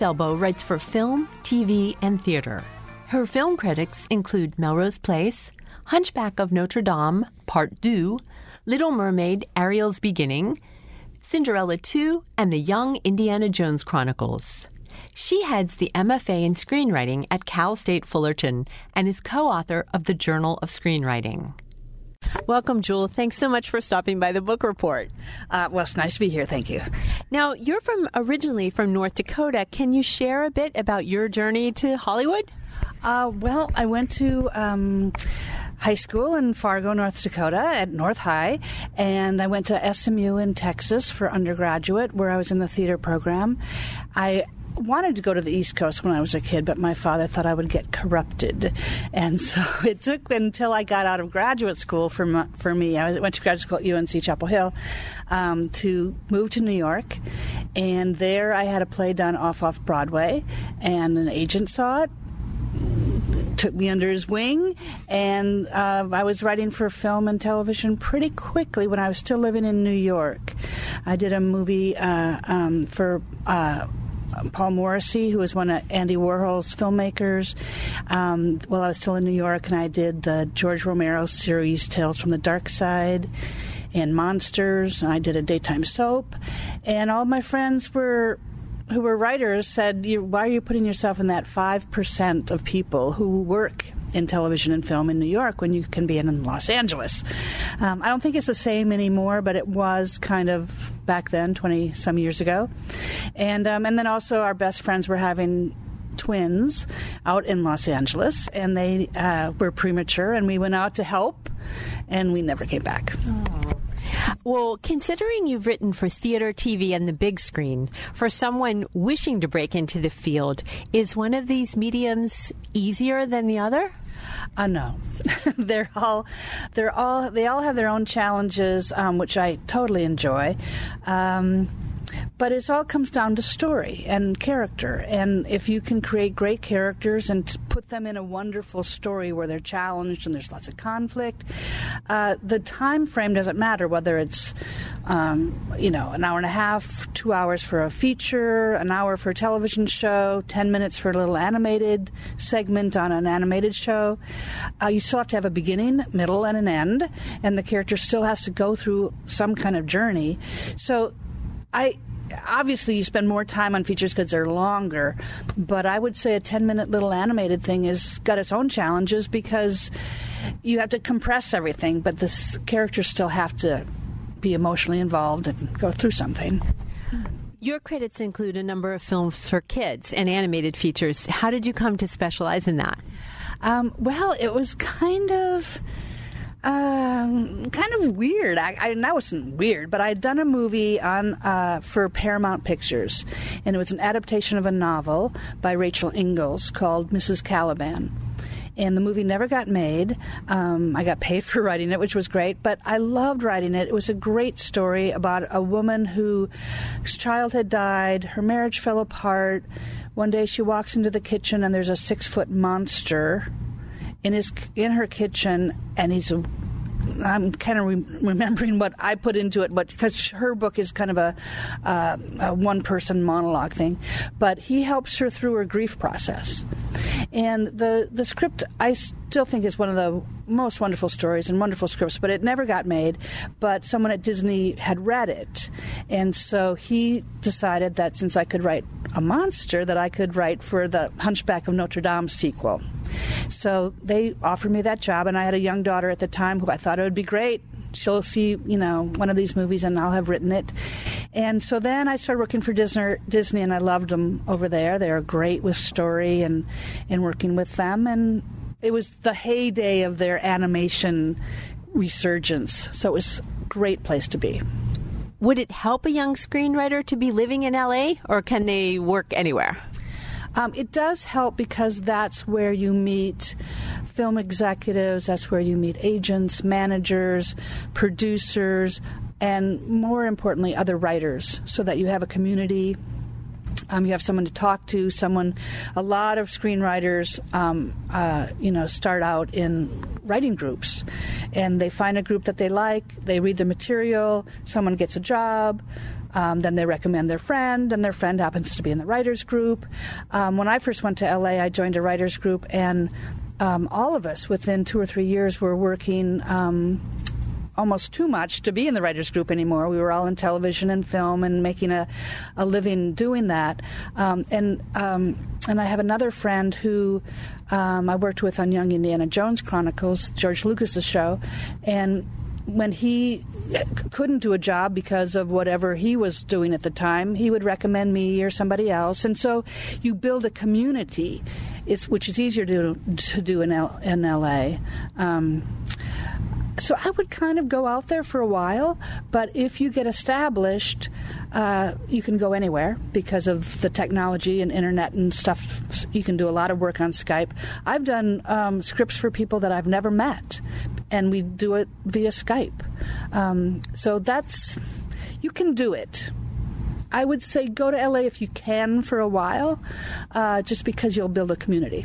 Selbo writes for film, TV, and theater. Her film critics include Melrose Place, Hunchback of Notre Dame, Part 2, Little Mermaid, Ariel's Beginning, Cinderella 2, and The Young Indiana Jones Chronicles. She heads the MFA in Screenwriting at Cal State Fullerton and is co-author of the Journal of Screenwriting. Welcome, Jewel. Thanks so much for stopping by the Book Report. Well, it's nice to be here. Thank you. Now, you're originally from North Dakota. Can you share a bit about your journey to Hollywood? Well, I went to high school in Fargo, North Dakota at North High, and I went to SMU in Texas for undergraduate, where I was in the theater program. I wanted to go to the East Coast when I was a kid, but my father thought I would get corrupted. And so it took until I got out of graduate school for me. I went to graduate school at UNC Chapel Hill to move to New York. And there I had a play done off Broadway, and an agent saw it, took me under his wing, and I was writing for film and television pretty quickly when I was still living in New York. I did a movie for Paul Morrissey, who was one of Andy Warhol's filmmakers, while I was still in New York, and I did the George Romero series Tales from the Dark Side and Monsters, and I did a daytime soap, and all my friends who were writers said, why are you putting yourself in that 5% of people who work in television and film in New York when you can be in Los Angeles? I don't think it's the same anymore, but it was kind of back then, 20-some years ago. And then also our best friends were having twins out in Los Angeles, and they were premature, and we went out to help, and we never came back. Oh. Well, considering you've written for theater, TV, and the big screen, for someone wishing to break into the field, is one of these mediums easier than the other? No. They all have their own challenges, which I totally enjoy. But it all comes down to story and character. And if you can create great characters and put them in a wonderful story where they're challenged and there's lots of conflict, the time frame doesn't matter, whether it's an hour and a half, 2 hours for a feature, an hour for a television show, 10 minutes for a little animated segment on an animated show. You still have to have a beginning, middle, and an end, and the character still has to go through some kind of journey. So obviously you spend more time on features because they're longer, but I would say a 10-minute little animated thing has got its own challenges because you have to compress everything, but the characters still have to be emotionally involved and go through something. Your credits include a number of films for kids and animated features. How did you come to specialize in that? Well, it was kind of weird. That wasn't weird, but I'd done a movie for Paramount Pictures, and it was an adaptation of a novel by Rachel Ingalls called Mrs. Caliban. And the movie never got made. I got paid for writing it, which was great, but I loved writing it. It was a great story about a woman whose child had died, her marriage fell apart. One day she walks into the kitchen and there's a 6-foot monster in her kitchen, and I'm kind of remembering what I put into it, but because her book is kind of a one-person monologue thing, but he helps her through her grief process. And the script, I still think, is one of the most wonderful stories and wonderful scripts, but it never got made. But someone at Disney had read it, and so he decided that since I could write a monster, that I could write for the Hunchback of Notre Dame sequel. So they offered me that job, and I had a young daughter at the time who I thought it would be great. She'll see, one of these movies, and I'll have written it. And so then I started working for Disney, and I loved them over there. They are great with story and working with them. And it was the heyday of their animation resurgence. So it was a great place to be. Would it help a young screenwriter to be living in L.A., or can they work anywhere? It does help because that's where you meet film executives, that's where you meet agents, managers, producers, and more importantly, other writers, so that you have a community. You have someone to talk to. A lot of screenwriters, start out in writing groups, and they find a group that they like. They read the material. Someone gets a job. Then they recommend their friend, and their friend happens to be in the writers group. When I first went to LA, I joined a writers group, and all of us within 2 or 3 years were working almost too much to be in the writers group anymore. We were all in television and film and making a living doing that. And I have another friend who I worked with on Young Indiana Jones Chronicles, George Lucas's show, and when he couldn't do a job because of whatever he was doing at the time, he would recommend me or somebody else. And so you build a community, which is easier to do in LA. So I would kind of go out there for a while, but if you get established, you can go anywhere because of the technology and internet and stuff. You can do a lot of work on Skype. I've done scripts for people that I've never met, and we do it via Skype. So you can do it. I would say go to LA if you can for a while, just because you'll build a community.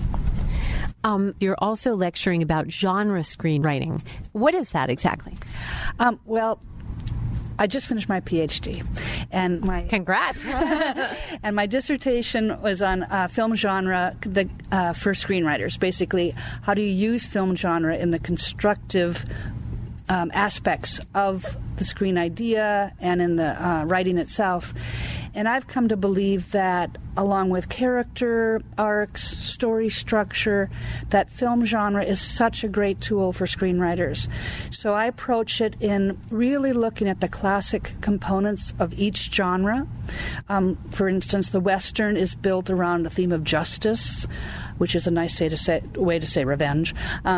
You're also lecturing about genre screenwriting. What is that exactly? Well, I just finished my PhD, and Congrats! And my dissertation was on film genre for screenwriters. Basically, how do you use film genre in the constructive aspects of the screen idea and in the writing itself. And I've come to believe that along with character arcs, story structure, that film genre is such a great tool for screenwriters. So I approach it in really looking at the classic components of each genre. For instance, the Western is built around a theme of justice, which is a nice way to say revenge,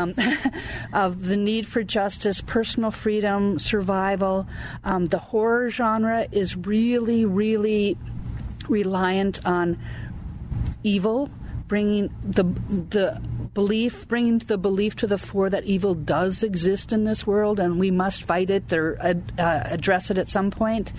of the need for justice, personal freedom, survival. The horror genre is really, really reliant on evil, bringing the belief to the fore that evil does exist in this world, and we must fight it or address it at some point.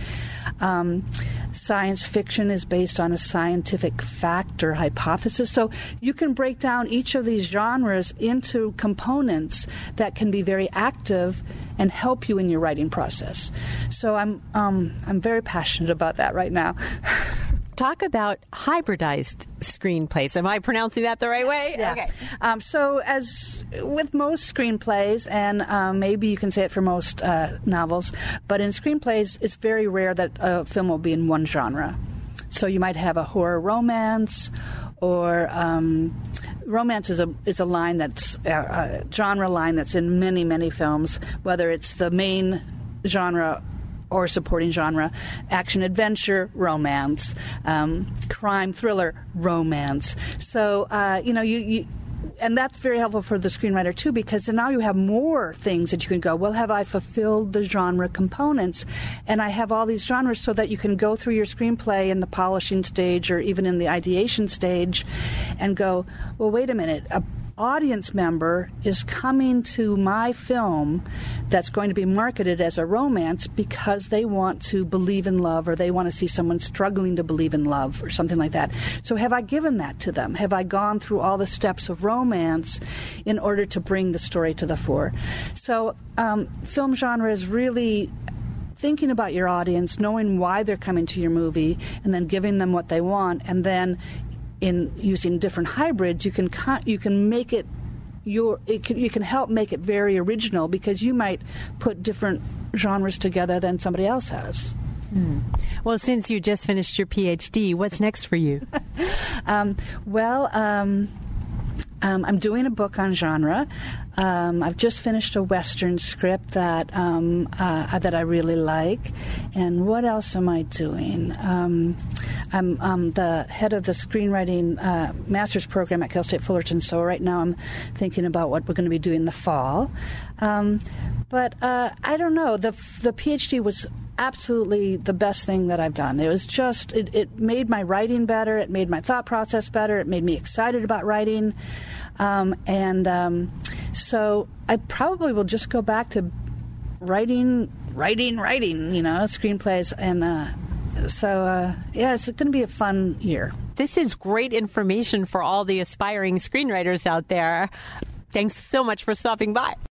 Science fiction is based on a scientific fact or hypothesis. So you can break down each of these genres into components that can be very active and help you in your writing process. So I'm very passionate about that right now. Talk about hybridized screenplays. Am I pronouncing that the right way? Yeah. Okay. So as with most screenplays, and maybe you can say it for most novels, but in screenplays, it's very rare that a film will be in one genre. So you might have a horror romance, or romance is a line that's a genre line that's in many, many films, whether it's the main genre or supporting genre, action adventure, romance, crime thriller, romance. So you and that's very helpful for the screenwriter too, because now you have more things that you can go, well, have I fulfilled the genre components? And I have all these genres so that you can go through your screenplay in the polishing stage or even in the ideation stage and go, well, wait a minute, audience member is coming to my film that's going to be marketed as a romance because they want to believe in love, or they want to see someone struggling to believe in love, or something like that. So have I given that to them? Have I gone through all the steps of romance in order to bring the story to the fore? So film genre is really thinking about your audience, knowing why they're coming to your movie, and then giving them what they want, and then in using different hybrids, you can make it you can help make it very original, because you might put different genres together than somebody else has. Well, since you just finished your PhD, what's next for you? I'm doing a book on genre. I've just finished a Western script that I really like. And what else am I doing? I'm the head of the screenwriting master's program at Cal State Fullerton, so right now I'm thinking about what we're going to be doing in the fall. But I don't know. The PhD was absolutely the best thing that I've done. It was just, it made my writing better. It made my thought process better. It made me excited about writing. So I probably will just go back to writing, screenplays. And so it's going to be a fun year. This is great information for all the aspiring screenwriters out there. Thanks so much for stopping by.